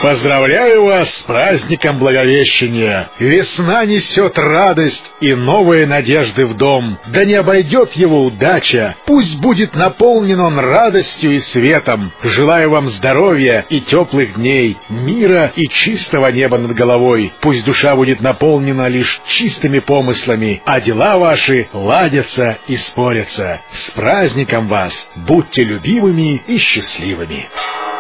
Поздравляю вас с праздником Благовещения! Весна несет радость и новые надежды в дом. Да не обойдет его удача, пусть будет наполнен он радостью и светом. Желаю вам здоровья и теплых дней, мира и чистого неба над головой. Пусть душа будет наполнена лишь чистыми помыслами, а дела ваши ладятся и спорятся. С праздником вас! Будьте любимыми и счастливыми!